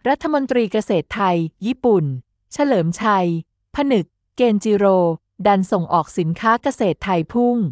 รัฐมนตรีเกษตรไทยญี่ปุ่นเฉลิมชัยผนึกเกนจิโร่ดันส่งออกสินค้าเกษตรไทยพุ่ง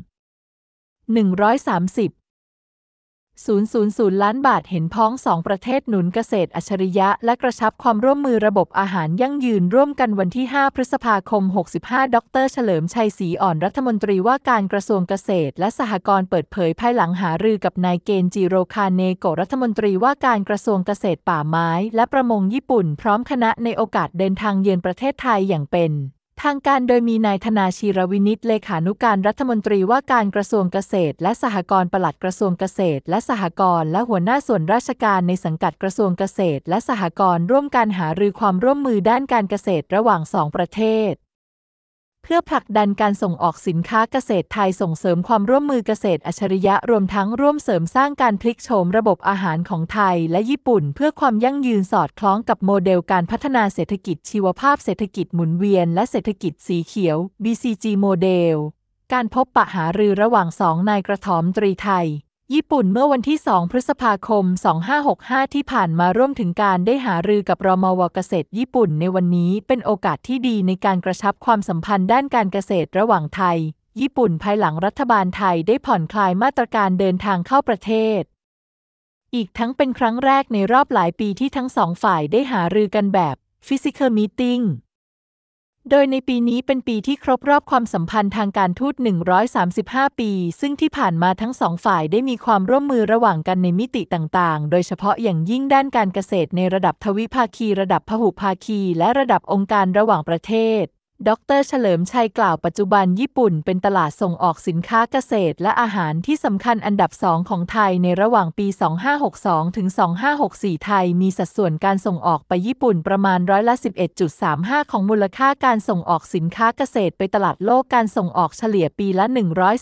130.000 ล้านบาทเห็นพ้องสองประเทศหนุนเกษตรอัจฉริยะและกระชับความร่วมมือระบบอาหารยั่งยืนร่วมกันวันที่ 5 พฤษภาคม 65 ดร.เฉลิมชัยศรีอ่อนรัฐมนตรีว่าการกระทรวงเกษตรและสหกรณ์เปิดเผยภายหลังหารือกับนายเกนจิโร่คาเนโกะรัฐมนตรีว่าการกระทรวงเกษตรป่าไม้และประมงญี่ปุ่นพร้อมคณะในโอกาสเดินทางเยือนประเทศไทยอย่างเป็นทางการโดยมีนายธนาชีรวินิจเลขานุการรัฐมนตรีว่าการกระทรวงเกษตรและสหกรณ์ปลัดกระทรวงเกษตรและสหกรณ์และหัวหน้าส่วนราชการในสังกัดกระทรวงเกษตรและสหกรณ์ร่วมการหารือความร่วมมือด้านการเกษตรระหว่างสองประเทศเพื่อผลักดันการส่งออกสินค้าเกษตรไทยส่งเสริมความร่วมมือเกษตรอัจฉริยะรวมทั้งร่วมเสริมสร้างการพลิกโฉมระบบอาหารของไทยและญี่ปุ่นเพื่อความยั่งยืนสอดคล้องกับโมเดลการพัฒนาเศรษฐกิจชีวภาพเศรษฐกิจหมุนเวียนและเศรษฐกิจสีเขียว BCG โมเดลการพบปะหารือระหว่างสองนายกระถอมตรีไทยญี่ปุ่นเมื่อวันที่ 2 พฤษภาคม 2565 ที่ผ่านมาร่วมถึงการได้หารือกับรมว.เกษตรญี่ปุ่นในวันนี้เป็นโอกาสที่ดีในการกระชับความสัมพันธ์ด้านการเกษตรระหว่างไทยญี่ปุ่นภายหลังรัฐบาลไทยได้ผ่อนคลายมาตรการเดินทางเข้าประเทศอีกทั้งเป็นครั้งแรกในรอบหลายปีที่ทั้งสองฝ่ายได้หารือกันแบบ Physical Meetingโดยในปีนี้เป็นปีที่ครบรอบความสัมพันธ์ทางการทูต 135 ปีซึ่งที่ผ่านมาทั้งสองฝ่ายได้มีความร่วมมือระหว่างกันในมิติต่างๆโดยเฉพาะอย่างยิ่งด้านการเกษตรในระดับทวิภาคีระดับพหุภาคีและระดับองค์การระหว่างประเทศดร.เฉลิมชัยกล่าวปัจจุบันญี่ปุ่นเป็นตลาดส่งออกสินค้าเกษตรและอาหารที่สำคัญอันดับ2ของไทยในระหว่างปี 2562 ถึง 2564 ไทยมีสัดส่วนการส่งออกไปญี่ปุ่นประมาณ11.35%ของมูลค่าการส่งออกสินค้าเกษตรไปตลาดโลกการส่งออกเฉลี่ยปีละ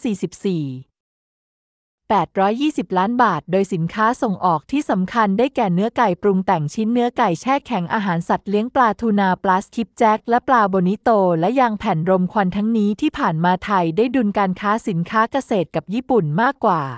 144.820 ล้านบาทโดยสินค้าส่งออกที่สำคัญได้แก่เนื้อไก่ปรุงแต่งชิ้นเนื้อไก่แช่แข็งอาหารสัตว์เลี้ยงปลาทูนาปลาสคิปแจ็คและปลาโบนิโตและยางแผ่นรมควันทั้งนี้ที่ผ่านมาไทยได้ดุลการค้าสินค้าเกษตรกับญี่ปุ่นมากกว่า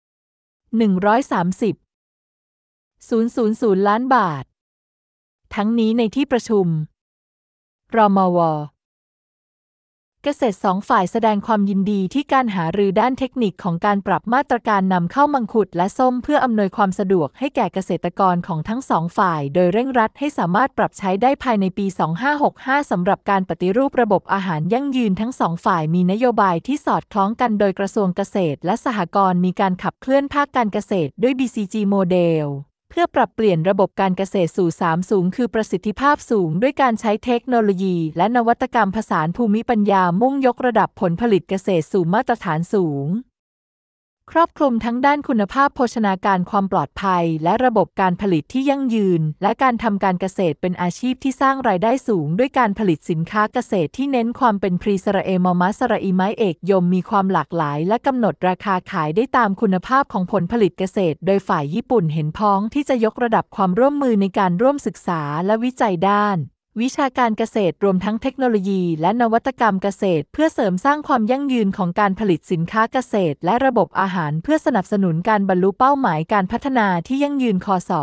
130.000 ล้านบาททั้งนี้ในที่ประชุมรมว.เกษตรสองฝ่ายแสดงความยินดีที่การหารือด้านเทคนิคของการปรับมาตรการนำเข้ามังคุดและส้มเพื่ออำนวยความสะดวกให้แก่เกษตรกรของทั้งสองฝ่ายโดยเร่งรัดให้สามารถปรับใช้ได้ภายในปี 2565 สำหรับการปฏิรูประบบอาหารยั่งยืนทั้งสองฝ่ายมีนโยบายที่สอดคล้องกันโดยกระทรวงเกษตรและสหกรณ์มีการขับเคลื่อนภาคการเกษตรด้วย BCG โมเดลเพื่อปรับเปลี่ยนระบบการเกษตรสู่3สูงคือประสิทธิภาพสูงด้วยการใช้เทคโนโลยีและนวัตกรรมผสานภูมิปัญญามุ่งยกระดับผลผลิตเกษตรสู่มาตรฐานสูงครอบคลุมทั้งด้านคุณภาพโภชนาการความปลอดภัยและระบบการผลิตที่ยั่งยืนและการทำการเกษตรเป็นอาชีพที่สร้างรายได้สูงด้วยการผลิตสินค้าเกษตรที่เน้นความเป็นพรีสระเอมอมัสระอีไม้เอกยมมีความหลากหลายและกำหนดราคาขายได้ตามคุณภาพของผลผลิตเกษตรโดยฝ่ายญี่ปุ่นเห็นพ้องที่จะยกระดับความร่วมมือในการร่วมศึกษาและวิจัยด้านวิชาการเกษตรรวมทั้งเทคโนโลยีและนวัตกรรมเกษตรเพื่อเสริมสร้างความยั่งยืนของการผลิตสินค้าเกษตรและระบบอาหารเพื่อสนับสนุนการบรรลุเป้าหมายการพัฒนาที่ยั่งยืนคศ.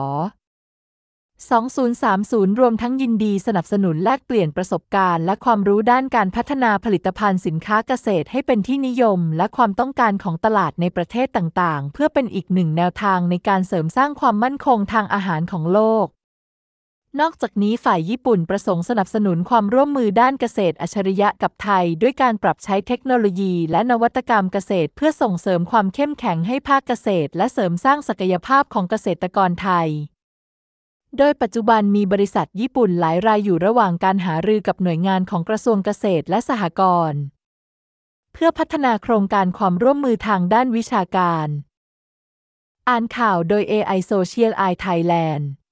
2030 รวมทั้งยินดีสนับสนุนแลกเปลี่ยนประสบการณ์และความรู้ด้านการพัฒนาผลิตภัณฑ์สินค้าเกษตรให้เป็นที่นิยมและความต้องการของตลาดในประเทศต่างๆเพื่อเป็นอีกหนึ่งแนวทางในการเสริมสร้างความมั่นคงทางอาหารของโลกนอกจากนี้ฝ่ายญี่ปุ่นประสงค์สนับสนุนความร่วมมือด้านเกษตรอัจฉริยะกับไทยด้วยการปรับใช้เทคโนโลยีและนวัตกรรมเกษตรเพื่อส่งเสริมความเข้มแข็งให้ภาคเกษตรและเสริมสร้างศักยภาพของเกษตรกรไทยโดยปัจจุบันมีบริษัทญี่ปุ่นหลายรายอยู่ระหว่างการหารือกับหน่วยงานของกระทรวงเกษตรและสหกรณ์เพื่อพัฒนาโครงการความร่วมมือทางด้านวิชาการอ่านข่าวโดย AI Social Eye Thailand